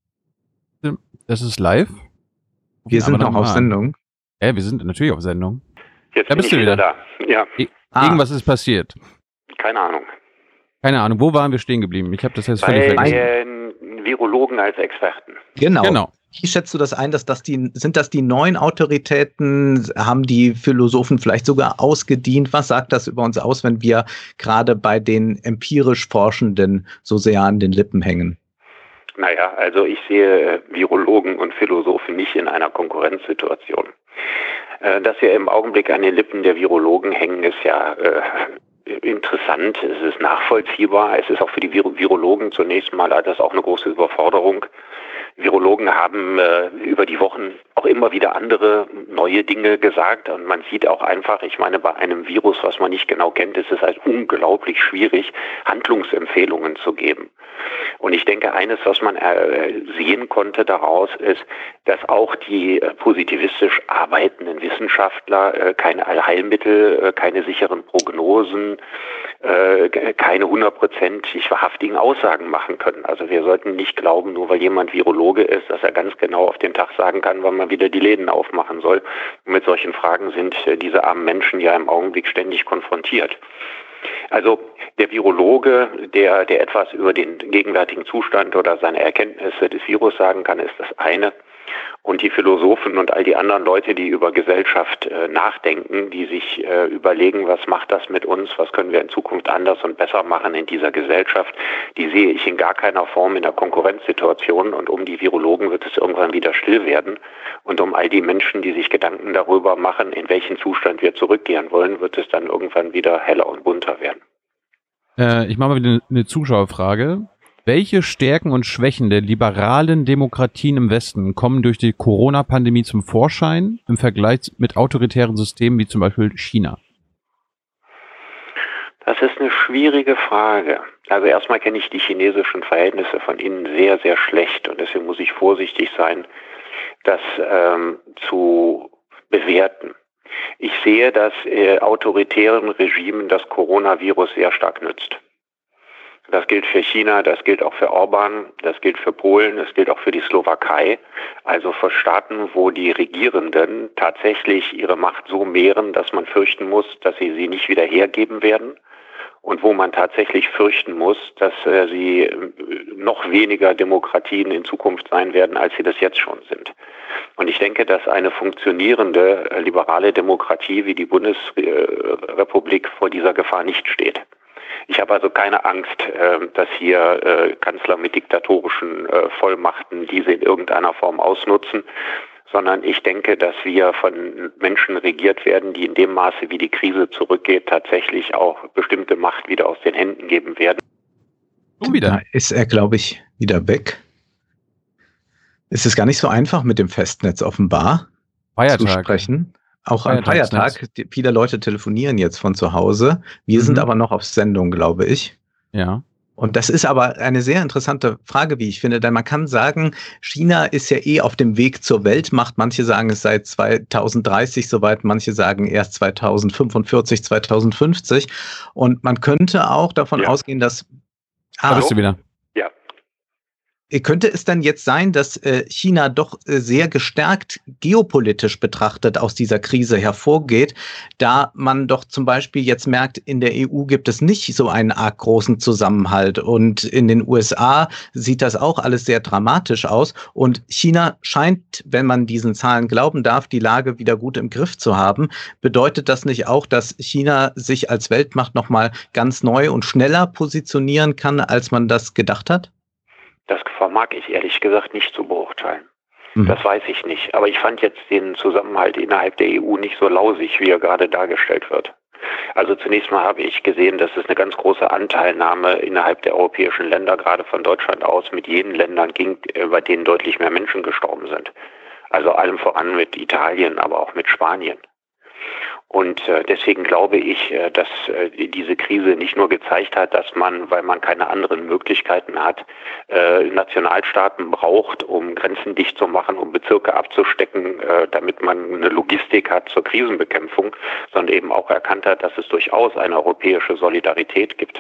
Das ist live? Wir sind noch auf Sendung. Ja, wir sind natürlich auf Sendung. Jetzt da bin bist ich du wieder da. Ja. I- ah. Irgendwas ist passiert. Keine Ahnung. Keine Ahnung. Wo waren wir stehen geblieben? Ich habe das jetzt Bei völlig vergessen. den Virologen als Experten. Genau. Genau. Wie schätzt du das ein, dass das die, sind das die neuen Autoritäten? Haben die Philosophen vielleicht sogar ausgedient? Was sagt das über uns aus, wenn wir gerade bei den empirisch Forschenden so sehr an den Lippen hängen? Naja, also ich sehe Virologen und Philosophen nicht in einer Konkurrenzsituation. Dass wir im Augenblick an den Lippen der Virologen hängen, ist ja äh, interessant, es ist nachvollziehbar. Es ist auch für die Vir- Virologen zunächst mal das auch eine große Überforderung. Virologen haben äh, über die Wochen auch immer wieder andere neue Dinge gesagt und man sieht auch einfach, ich meine, bei einem Virus, was man nicht genau kennt, ist es halt unglaublich schwierig, Handlungsempfehlungen zu geben. Und ich denke, eines, was man äh, sehen konnte daraus, ist, dass auch die äh, positivistisch arbeitenden Wissenschaftler äh, keine Allheilmittel, äh, keine sicheren Prognosen, äh, keine hundertprozentig wahrhaftigen Aussagen machen können. Also wir sollten nicht glauben, nur weil jemand Virologe ist, dass er ganz genau auf den Tag sagen kann, wann man wieder die Läden aufmachen soll. Und mit solchen Fragen sind äh, diese armen Menschen ja im Augenblick ständig konfrontiert. Also der Virologe, der, der etwas über den gegenwärtigen Zustand oder seine Erkenntnisse des Virus sagen kann, ist das eine. Und die Philosophen und all die anderen Leute, die über Gesellschaft äh, nachdenken, die sich äh, überlegen, was macht das mit uns, was können wir in Zukunft anders und besser machen in dieser Gesellschaft, die sehe ich in gar keiner Form in der Konkurrenzsituation. Und um die Virologen wird es irgendwann wieder still werden. Und um all die Menschen, die sich Gedanken darüber machen, in welchen Zustand wir zurückkehren wollen, wird es dann irgendwann wieder heller und bunter werden. Äh, ich mache mal wieder eine Zuschauerfrage. Welche Stärken und Schwächen der liberalen Demokratien im Westen kommen durch die Corona-Pandemie zum Vorschein im Vergleich mit autoritären Systemen wie zum Beispiel China? Das ist eine schwierige Frage. Also erstmal kenne ich die chinesischen Verhältnisse von innen sehr, sehr schlecht und deswegen muss ich vorsichtig sein, das ähm, zu bewerten. Ich sehe, dass äh, autoritären Regimen das Coronavirus sehr stark nützt. Das gilt für China, das gilt auch für Orban, das gilt für Polen, das gilt auch für die Slowakei. Also für Staaten, wo die Regierenden tatsächlich ihre Macht so mehren, dass man fürchten muss, dass sie sie nicht wieder hergeben werden. Und wo man tatsächlich fürchten muss, dass äh, sie äh, noch weniger Demokratien in Zukunft sein werden, als sie das jetzt schon sind. Und ich denke, dass eine funktionierende äh, liberale Demokratie wie die Bundesrepublik vor dieser Gefahr nicht steht. Ich habe also keine Angst, äh, dass hier äh, Kanzler mit diktatorischen äh, Vollmachten diese in irgendeiner Form ausnutzen, sondern ich denke, dass wir von Menschen regiert werden, die in dem Maße, wie die Krise zurückgeht, tatsächlich auch bestimmte Macht wieder aus den Händen geben werden. Und wieder da ist er, glaube ich, wieder weg. Ist es gar nicht so einfach mit dem Festnetz offenbar Feiertag. zu sprechen. Auch am Feiertag. Viele Leute telefonieren jetzt von zu Hause. Wir mhm. sind aber noch auf Sendung, glaube ich. Ja. Und das ist aber eine sehr interessante Frage, wie ich finde, denn man kann sagen, China ist ja eh auf dem Weg zur Weltmacht. Manche sagen, es sei zweitausenddreißig soweit, manche sagen erst zweitausendfünfundvierzig, zweitausendfünfzig. Und man könnte auch davon ja. ausgehen, dass... Ah, da bist du wieder. Ja. Könnte es dann jetzt sein, dass äh, China doch äh, sehr gestärkt geopolitisch betrachtet aus dieser Krise hervorgeht, da man doch zum Beispiel jetzt merkt, in der E U gibt es nicht so einen arg großen Zusammenhalt und in den U S A sieht das auch alles sehr dramatisch aus und China scheint, wenn man diesen Zahlen glauben darf, die Lage wieder gut im Griff zu haben. Bedeutet das nicht auch, dass China sich als Weltmacht nochmal ganz neu und schneller positionieren kann, als man das gedacht hat? Das vermag ich ehrlich gesagt nicht zu beurteilen. Mhm. Das weiß ich nicht. Aber ich fand jetzt den Zusammenhalt innerhalb der E U nicht so lausig, wie er gerade dargestellt wird. Also zunächst mal habe ich gesehen, dass es eine ganz große Anteilnahme innerhalb der europäischen Länder, gerade von Deutschland aus, mit jenen Ländern ging, bei denen deutlich mehr Menschen gestorben sind. Also allem voran mit Italien, aber auch mit Spanien. Und äh, deswegen glaube ich, äh, dass äh, diese Krise nicht nur gezeigt hat, dass man, weil man keine anderen Möglichkeiten hat, äh, Nationalstaaten braucht, um Grenzen dicht zu machen, um Bezirke abzustecken, äh, damit man eine Logistik hat zur Krisenbekämpfung, sondern eben auch erkannt hat, dass es durchaus eine europäische Solidarität gibt.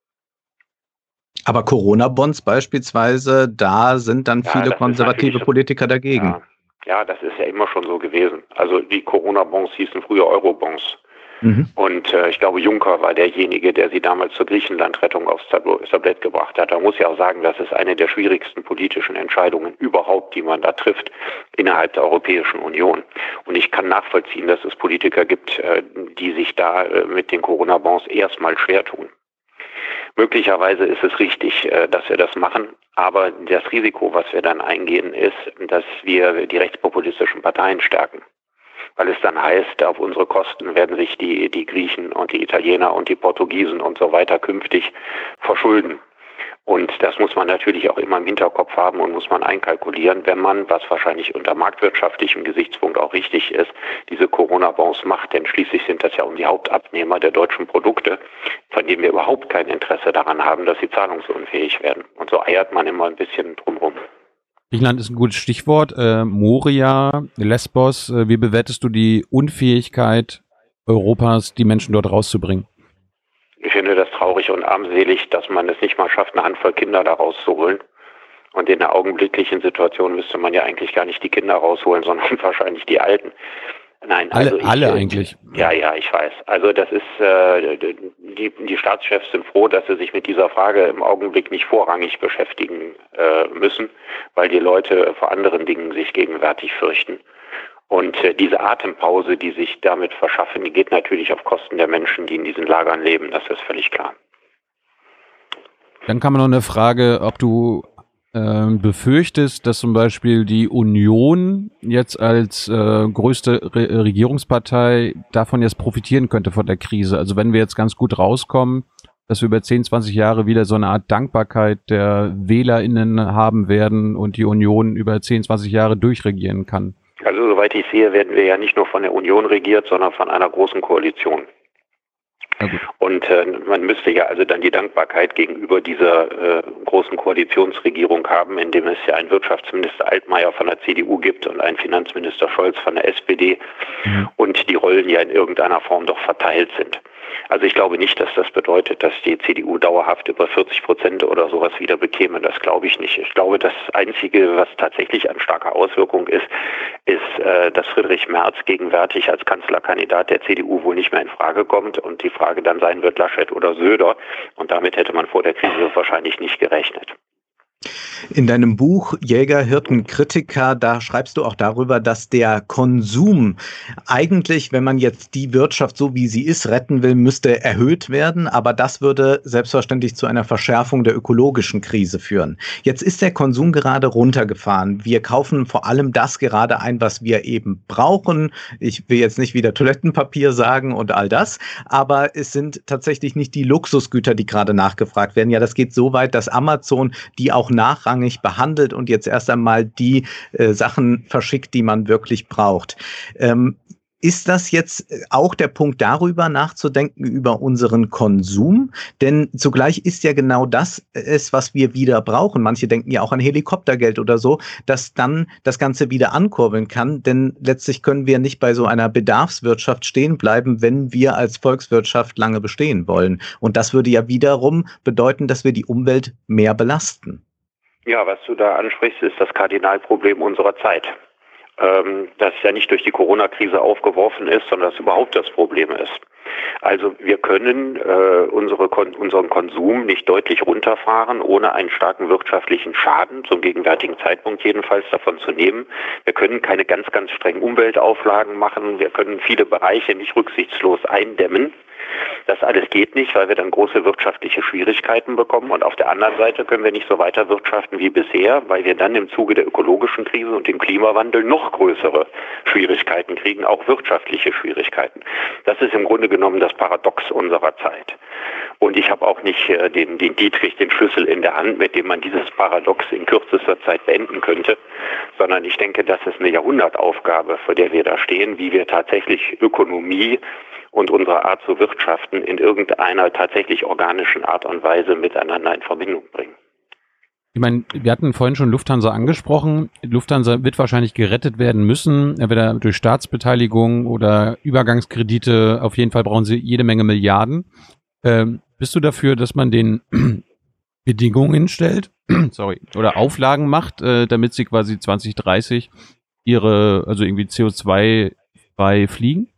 Aber Corona-Bonds beispielsweise, da sind dann ja, viele konservative Politiker dagegen. Ja. Ja, das ist ja immer schon so gewesen. Also die Corona-Bonds hießen früher Euro-Bonds. Mhm. Und äh, ich glaube, Juncker war derjenige, der sie damals zur Griechenland-Rettung aufs Tablett gebracht hat. Da muss ich auch sagen, das ist eine der schwierigsten politischen Entscheidungen überhaupt, die man da trifft innerhalb der Europäischen Union. Und ich kann nachvollziehen, dass es Politiker gibt, äh, die sich da äh, mit den Corona-Bonds erstmal schwer tun. Möglicherweise ist es richtig, dass wir das machen, aber das Risiko, was wir dann eingehen, ist, dass wir die rechtspopulistischen Parteien stärken. Weil es dann heißt, auf unsere Kosten werden sich die, die Griechen und die Italiener und die Portugiesen und so weiter künftig verschulden. Und das muss man natürlich auch immer im Hinterkopf haben und muss man einkalkulieren, wenn man, was wahrscheinlich unter marktwirtschaftlichem Gesichtspunkt auch richtig ist, diese Corona-Bonds macht. Denn schließlich sind das ja die Hauptabnehmer der deutschen Produkte, von denen wir überhaupt kein Interesse daran haben, dass sie zahlungsunfähig werden. Und so eiert man immer ein bisschen drumherum. Griechenland ist ein gutes Stichwort. Äh, Moria, Lesbos, äh, wie bewertest du die Unfähigkeit Europas, die Menschen dort rauszubringen? Ich finde das traurig und armselig, dass man es nicht mal schafft, eine Handvoll Kinder da rauszuholen. Und in der augenblicklichen Situation müsste man ja eigentlich gar nicht die Kinder rausholen, sondern wahrscheinlich die Alten. Nein, alle, also ich, alle eigentlich. Ja, ja, ich weiß. Also das ist, äh, die, die Staatschefs sind froh, dass sie sich mit dieser Frage im Augenblick nicht vorrangig beschäftigen äh, müssen, weil die Leute vor anderen Dingen sich gegenwärtig fürchten. Und äh, diese Atempause, die sich damit verschaffen, die geht natürlich auf Kosten der Menschen, die in diesen Lagern leben. Das ist völlig klar. Dann kam noch eine Frage, ob du äh, befürchtest, dass zum Beispiel die Union jetzt als äh, größte Re- Regierungspartei davon jetzt profitieren könnte von der Krise. Also wenn wir jetzt ganz gut rauskommen, dass wir über zehn, zwanzig Jahre wieder so eine Art Dankbarkeit der WählerInnen haben werden und die Union über zehn, zwanzig Jahre durchregieren kann. Also soweit ich sehe, werden wir ja nicht nur von der Union regiert, sondern von einer großen Koalition. Ja, gut. Und äh, man müsste ja also dann die Dankbarkeit gegenüber dieser äh, großen Koalitionsregierung haben, indem es ja einen Wirtschaftsminister Altmaier von der C D U gibt und einen Finanzminister Scholz von der S P D mhm. und die Rollen ja in irgendeiner Form doch verteilt sind. Also ich glaube nicht, dass das bedeutet, dass die C D U dauerhaft über vierzig Prozent oder sowas wieder bekäme. Das glaube ich nicht. Ich glaube, das Einzige, was tatsächlich an starker Auswirkung ist, ist, äh, dass Friedrich Merz gegenwärtig als Kanzlerkandidat der C D U wohl nicht mehr in Frage kommt und die Frage dann sein wird, Laschet oder Söder. Und damit hätte man vor der Krise wahrscheinlich nicht gerechnet. In deinem Buch Jäger, Hirten, Kritiker, da schreibst du auch darüber, dass der Konsum eigentlich, wenn man jetzt die Wirtschaft so wie sie ist retten will, müsste erhöht werden. Aber das würde selbstverständlich zu einer Verschärfung der ökologischen Krise führen. Jetzt ist der Konsum gerade runtergefahren. Wir kaufen vor allem das gerade ein, was wir eben brauchen. Ich will jetzt nicht wieder Toilettenpapier sagen und all das, aber es sind tatsächlich nicht die Luxusgüter, die gerade nachgefragt werden. Ja, das geht so weit, dass Amazon die auch nachrangig behandelt und jetzt erst einmal die äh, Sachen verschickt, die man wirklich braucht. Ähm, ist das jetzt auch der Punkt, darüber nachzudenken, über unseren Konsum? Denn zugleich ist ja genau das es, was wir wieder brauchen. Manche denken ja auch an Helikoptergeld oder so, dass dann das Ganze wieder ankurbeln kann. Denn letztlich können wir nicht bei so einer Bedarfswirtschaft stehen bleiben, wenn wir als Volkswirtschaft lange bestehen wollen. Und das würde ja wiederum bedeuten, dass wir die Umwelt mehr belasten. Ja, was du da ansprichst, ist das Kardinalproblem unserer Zeit. Ähm, das ja nicht durch die Corona-Krise aufgeworfen ist, sondern das überhaupt das Problem ist. Also wir können äh, unsere Kon- unseren Konsum nicht deutlich runterfahren, ohne einen starken wirtschaftlichen Schaden, zum gegenwärtigen Zeitpunkt jedenfalls, davon zu nehmen. Wir können keine ganz, ganz strengen Umweltauflagen machen. Wir können viele Bereiche nicht rücksichtslos eindämmen. Das alles geht nicht, weil wir dann große wirtschaftliche Schwierigkeiten bekommen. Und auf der anderen Seite können wir nicht so weiter wirtschaften wie bisher, weil wir dann im Zuge der ökologischen Krise und dem Klimawandel noch größere Schwierigkeiten kriegen, auch wirtschaftliche Schwierigkeiten. Das ist im Grunde genommen das Paradox unserer Zeit. Und ich habe auch nicht äh, den, den Dietrich, den Schlüssel in der Hand, mit dem man dieses Paradox in kürzester Zeit beenden könnte, sondern ich denke, das ist eine Jahrhundertaufgabe, vor der wir da stehen, wie wir tatsächlich Ökonomie und unsere Art zu wirtschaften in irgendeiner tatsächlich organischen Art und Weise miteinander in Verbindung bringen. Ich meine, wir hatten vorhin schon Lufthansa angesprochen. Lufthansa wird wahrscheinlich gerettet werden müssen, entweder durch Staatsbeteiligung oder Übergangskredite. Auf jeden Fall brauchen sie jede Menge Milliarden. Ähm, bist du dafür, dass man den Bedingungen stellt, sorry, oder Auflagen macht, äh, damit sie quasi zwanzig dreißig ihre, also irgendwie C O zwei frei fliegen?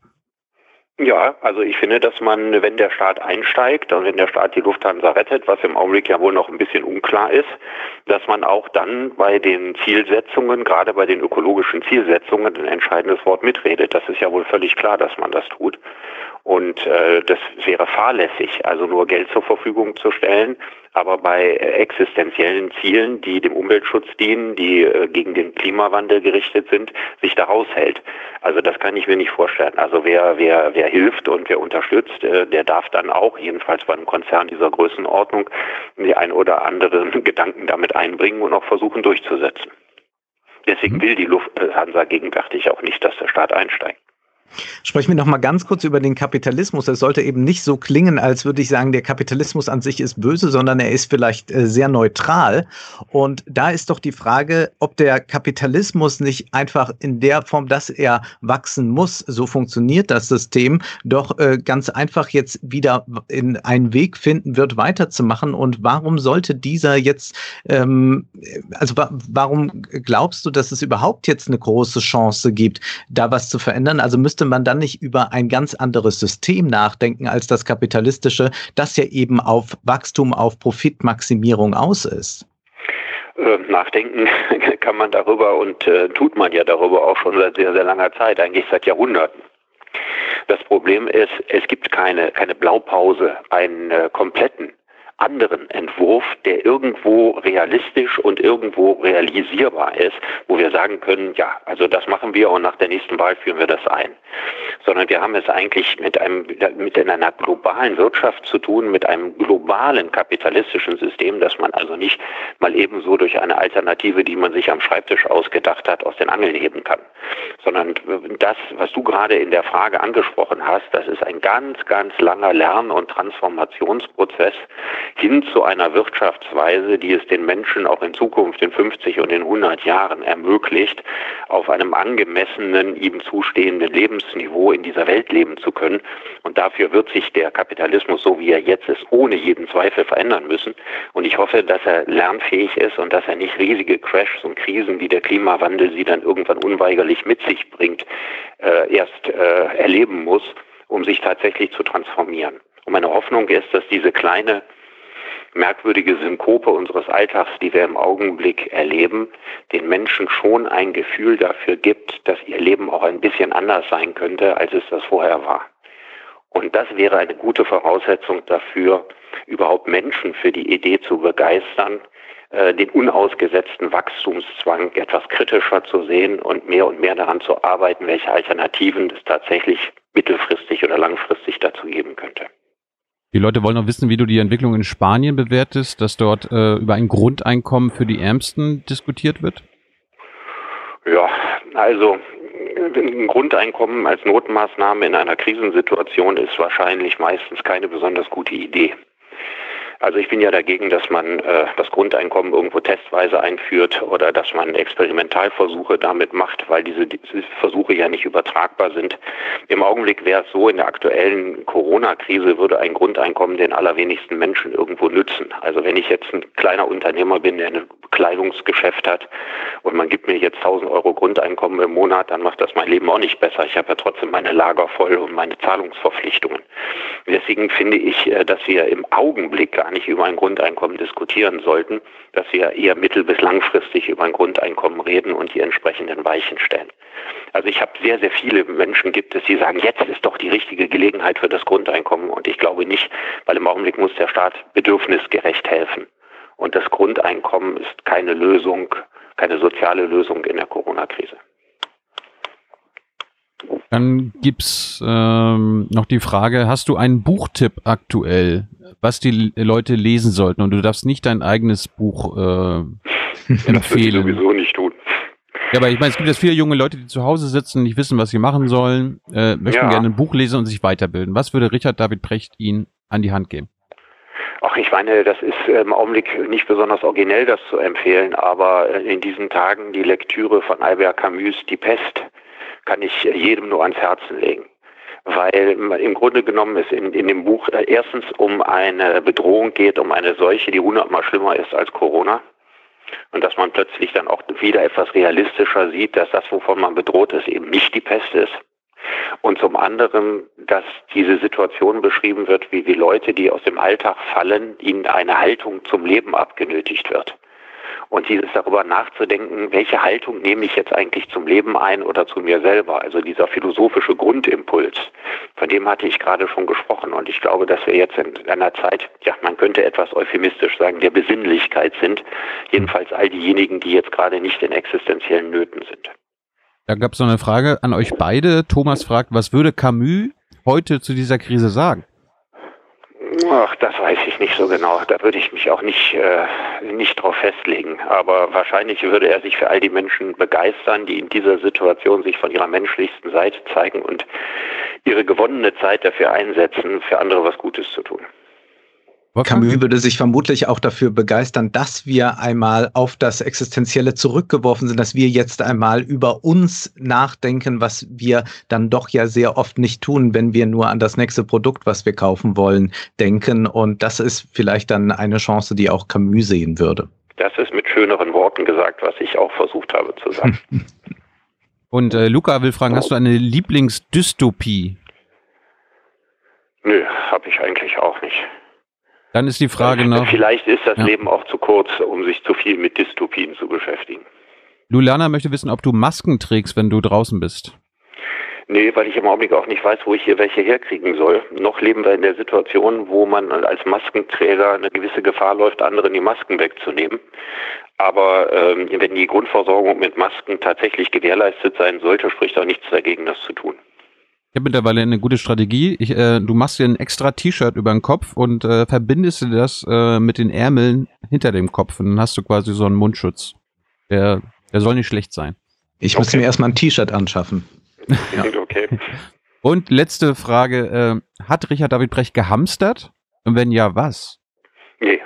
Ja, also ich finde, dass man, wenn der Staat einsteigt und wenn der Staat die Lufthansa rettet, was im Augenblick ja wohl noch ein bisschen unklar ist, dass man auch dann bei den Zielsetzungen, gerade bei den ökologischen Zielsetzungen, ein entscheidendes Wort mitredet. Das ist ja wohl völlig klar, dass man das tut. Und äh, das wäre fahrlässig, also nur Geld zur Verfügung zu stellen, aber bei äh, existenziellen Zielen, die dem Umweltschutz dienen, die äh, gegen den Klimawandel gerichtet sind, sich da raushält. Also das kann ich mir nicht vorstellen. Also wer wer wer hilft und wer unterstützt, äh, der darf dann auch, jedenfalls bei einem Konzern dieser Größenordnung, die ein oder anderen Gedanken damit einbringen und auch versuchen durchzusetzen. Deswegen will die Lufthansa gegenwärtig auch nicht, dass der Staat einsteigt. Sprechen wir noch mal ganz kurz über den Kapitalismus. Es sollte eben nicht so klingen, als würde ich sagen, der Kapitalismus an sich ist böse, sondern er ist vielleicht äh, sehr neutral. Und da ist doch die Frage, ob der Kapitalismus nicht einfach in der Form, dass er wachsen muss, so funktioniert das System, doch äh, ganz einfach jetzt wieder in einen Weg finden wird, weiterzumachen. Und warum sollte dieser jetzt, ähm, also wa- warum glaubst du, dass es überhaupt jetzt eine große Chance gibt, da was zu verändern? Also müsste man dann nicht über ein ganz anderes System nachdenken als das kapitalistische, das ja eben auf Wachstum, auf Profitmaximierung aus ist? Äh, nachdenken kann man darüber und äh, tut man ja darüber auch schon seit sehr, sehr langer Zeit, eigentlich seit Jahrhunderten. Das Problem ist, es gibt keine, keine Blaupause, einen äh, kompletten anderen Entwurf, der irgendwo realistisch und irgendwo realisierbar ist, wo wir sagen können, ja, also das machen wir und nach der nächsten Wahl führen wir das ein. Sondern wir haben es eigentlich mit einem, mit einer globalen Wirtschaft zu tun, mit einem globalen kapitalistischen System, das man also nicht mal ebenso durch eine Alternative, die man sich am Schreibtisch ausgedacht hat, aus den Angeln heben kann. Sondern das, was du gerade in der Frage angesprochen hast, das ist ein ganz, ganz langer Lern- und Transformationsprozess hin zu einer Wirtschaftsweise, die es den Menschen auch in Zukunft in fünfzig und in hundert Jahren ermöglicht, auf einem angemessenen, ihm zustehenden Lebensniveau in dieser Welt leben zu können. Und dafür wird sich der Kapitalismus, so wie er jetzt ist, ohne jeden Zweifel verändern müssen. Und ich hoffe, dass er lernfähig ist und dass er nicht riesige Crashs und Krisen wie der Klimawandel sie dann irgendwann unweigerlich mit sich bringt, äh, erst äh, erleben muss, um sich tatsächlich zu transformieren. Und meine Hoffnung ist, dass diese kleine merkwürdige Synkope unseres Alltags, die wir im Augenblick erleben, den Menschen schon ein Gefühl dafür gibt, dass ihr Leben auch ein bisschen anders sein könnte, als es das vorher war. Und das wäre eine gute Voraussetzung dafür, überhaupt Menschen für die Idee zu begeistern, den unausgesetzten Wachstumszwang etwas kritischer zu sehen und mehr und mehr daran zu arbeiten, welche Alternativen es tatsächlich mittelfristig oder langfristig dazu geben könnte. Die Leute wollen noch wissen, wie du die Entwicklung in Spanien bewertest, dass dort äh, über ein Grundeinkommen für die Ärmsten diskutiert wird? Ja, also ein Grundeinkommen als Notmaßnahme in einer Krisensituation ist wahrscheinlich meistens keine besonders gute Idee. Also ich bin ja dagegen, dass man äh, das Grundeinkommen irgendwo testweise einführt oder dass man Experimentalversuche damit macht, weil diese, diese Versuche ja nicht übertragbar sind. Im Augenblick wäre es so, in der aktuellen Corona-Krise würde ein Grundeinkommen den allerwenigsten Menschen irgendwo nützen. Also wenn ich jetzt ein kleiner Unternehmer bin, der eine Bekleidungsgeschäft hat und man gibt mir jetzt tausend Euro Grundeinkommen im Monat, dann macht das mein Leben auch nicht besser. Ich habe ja trotzdem meine Lager voll und meine Zahlungsverpflichtungen. Deswegen finde ich, dass wir im Augenblick gar nicht über ein Grundeinkommen diskutieren sollten, dass wir eher mittel- bis langfristig über ein Grundeinkommen reden und die entsprechenden Weichen stellen. Also ich habe sehr, sehr viele Menschen gibt es, die sagen, jetzt ist doch die richtige Gelegenheit für das Grundeinkommen und ich glaube nicht, weil im Augenblick muss der Staat bedürfnisgerecht helfen. Und das Grundeinkommen ist keine Lösung, keine soziale Lösung in der Corona-Krise. Dann gibt's ähm, noch die Frage, hast du einen Buchtipp aktuell, was die Leute lesen sollten? Und du darfst nicht dein eigenes Buch äh, empfehlen. Das würde ich sowieso nicht tun. Ja, aber ich meine, es gibt jetzt viele junge Leute, die zu Hause sitzen, nicht wissen, was sie machen sollen, äh, möchten Ja. gerne ein Buch lesen und sich weiterbilden. Was würde Richard David Precht ihnen an die Hand geben? Ach, ich meine, das ist im Augenblick nicht besonders originell, das zu empfehlen, aber in diesen Tagen die Lektüre von Albert Camus, Die Pest, kann ich jedem nur ans Herzen legen. Weil im Grunde genommen es in, in dem Buch erstens um eine Bedrohung geht, um eine Seuche, die hundertmal schlimmer ist als Corona. Und dass man plötzlich dann auch wieder etwas realistischer sieht, dass das, wovon man bedroht ist, eben nicht die Pest ist. Und zum anderen, dass diese Situation beschrieben wird, wie die Leute, die aus dem Alltag fallen, ihnen eine Haltung zum Leben abgenötigt wird. Und dieses darüber nachzudenken, welche Haltung nehme ich jetzt eigentlich zum Leben ein oder zu mir selber? Also dieser philosophische Grundimpuls, von dem hatte ich gerade schon gesprochen. Und ich glaube, dass wir jetzt in einer Zeit, ja, man könnte etwas euphemistisch sagen, der Besinnlichkeit sind. Jedenfalls all diejenigen, die jetzt gerade nicht in existenziellen Nöten sind. Da gab es noch eine Frage an euch beide. Thomas fragt, was würde Camus heute zu dieser Krise sagen? Ach, das weiß ich nicht so genau. Da würde ich mich auch nicht, äh, nicht drauf festlegen. Aber wahrscheinlich würde er sich für all die Menschen begeistern, die in dieser Situation sich von ihrer menschlichsten Seite zeigen und ihre gewonnene Zeit dafür einsetzen, für andere was Gutes zu tun. Camus würde sich vermutlich auch dafür begeistern, dass wir einmal auf das Existenzielle zurückgeworfen sind, dass wir jetzt einmal über uns nachdenken, was wir dann doch ja sehr oft nicht tun, wenn wir nur an das nächste Produkt, was wir kaufen wollen, denken. Und das ist vielleicht dann eine Chance, die auch Camus sehen würde. Das ist mit schöneren Worten gesagt, was ich auch versucht habe zu sagen. Und äh, Luca will fragen, hast du eine Lieblingsdystopie? Nö, habe ich eigentlich auch nicht. Dann ist die Frage noch... Vielleicht ist das ja. Leben auch zu kurz, um sich zu viel mit Dystopien zu beschäftigen. Lulana möchte wissen, ob du Masken trägst, wenn du draußen bist. Nee, weil ich im Augenblick auch nicht weiß, wo ich hier welche herkriegen soll. Noch leben wir in der Situation, wo man als Maskenträger eine gewisse Gefahr läuft, anderen die Masken wegzunehmen. Aber ähm, wenn die Grundversorgung mit Masken tatsächlich gewährleistet sein sollte, spricht auch nichts dagegen, das zu tun. Ich habe mittlerweile eine gute Strategie. Ich, äh, du machst dir ein extra T-Shirt über den Kopf und äh, verbindest dir das äh, mit den Ärmeln hinter dem Kopf. Und dann hast du quasi so einen Mundschutz. Der, der soll nicht schlecht sein. Ich Okay. müsste mir erstmal ein T-Shirt anschaffen. Ja. Okay. Und letzte Frage. Äh, hat Richard David Precht gehamstert? Und wenn ja, was? Nee.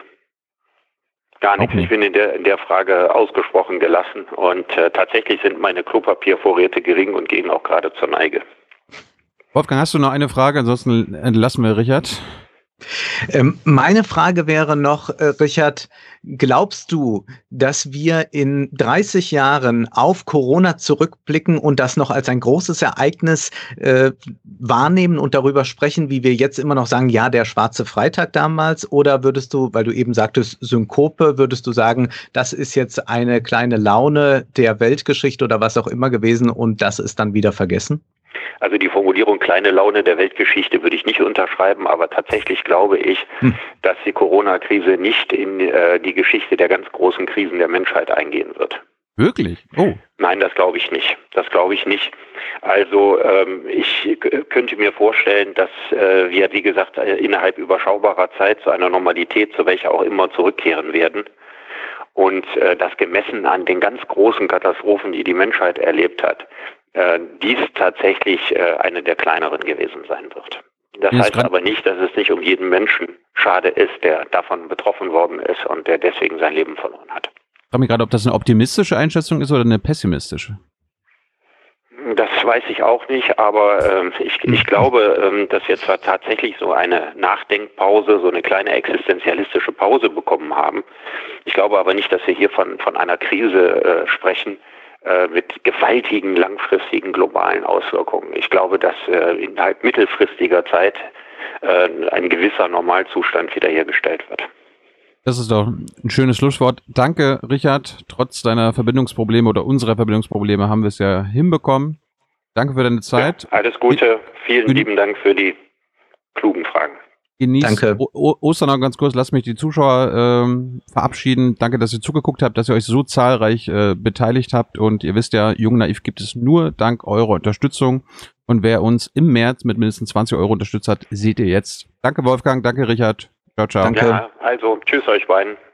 Gar nichts. Okay. Ich bin in der, in der Frage ausgesprochen gelassen. Und äh, tatsächlich sind meine Klopapiervorräte gering und gehen auch gerade zur Neige. Wolfgang, hast du noch eine Frage? Ansonsten entlassen wir Richard. Ähm, meine Frage wäre noch, äh, Richard, glaubst du, dass wir in dreißig Jahren auf Corona zurückblicken und das noch als ein großes Ereignis äh, wahrnehmen und darüber sprechen, wie wir jetzt immer noch sagen, ja, der schwarze Freitag damals? Oder würdest du, weil du eben sagtest, Synkope, würdest du sagen, das ist jetzt eine kleine Laune der Weltgeschichte oder was auch immer gewesen und das ist dann wieder vergessen? Also die Formulierung kleine Laune der Weltgeschichte würde ich nicht unterschreiben, aber tatsächlich glaube ich, hm. dass die Corona-Krise nicht in äh, die Geschichte der ganz großen Krisen der Menschheit eingehen wird. Wirklich? Oh. Nein, das glaube ich nicht. Das glaube ich nicht. Also ähm, ich k- könnte mir vorstellen, dass äh, wir, wie gesagt, äh, innerhalb überschaubarer Zeit zu einer Normalität, zu welcher auch immer, zurückkehren werden. Und äh, das gemessen an den ganz großen Katastrophen, die die Menschheit erlebt hat, äh, dies tatsächlich äh, eine der kleineren gewesen sein wird. Das Jetzt heißt aber nicht, dass es nicht um jeden Menschen schade ist, der davon betroffen worden ist und der deswegen sein Leben verloren hat. Ich frage mich gerade, ob das eine optimistische Einschätzung ist oder eine pessimistische. Das Das weiß ich auch nicht, aber ähm, ich, ich glaube, ähm, dass wir zwar tatsächlich so eine Nachdenkpause, so eine kleine existenzialistische Pause bekommen haben. Ich glaube aber nicht, dass wir hier von, von einer Krise äh, sprechen äh, mit gewaltigen, langfristigen, globalen Auswirkungen. Ich glaube, dass äh, innerhalb mittelfristiger Zeit äh, ein gewisser Normalzustand wiederhergestellt wird. Das ist doch ein schönes Schlusswort. Danke, Richard. Trotz deiner Verbindungsprobleme oder unserer Verbindungsprobleme haben wir es ja hinbekommen. Danke für deine Zeit. Ja, alles Gute. Vielen Gen- lieben Dank für die klugen Fragen. Genießt Danke. O- Ostern noch ganz kurz. Lasst mich die Zuschauer ähm, verabschieden. Danke, dass ihr zugeguckt habt, dass ihr euch so zahlreich äh, beteiligt habt. Und ihr wisst ja, Jung Naiv gibt es nur dank eurer Unterstützung. Und wer uns im März mit mindestens zwanzig Euro unterstützt hat, seht ihr jetzt. Danke, Wolfgang. Danke, Richard. Ciao, ciao. Danke. Ja, also tschüss euch beiden.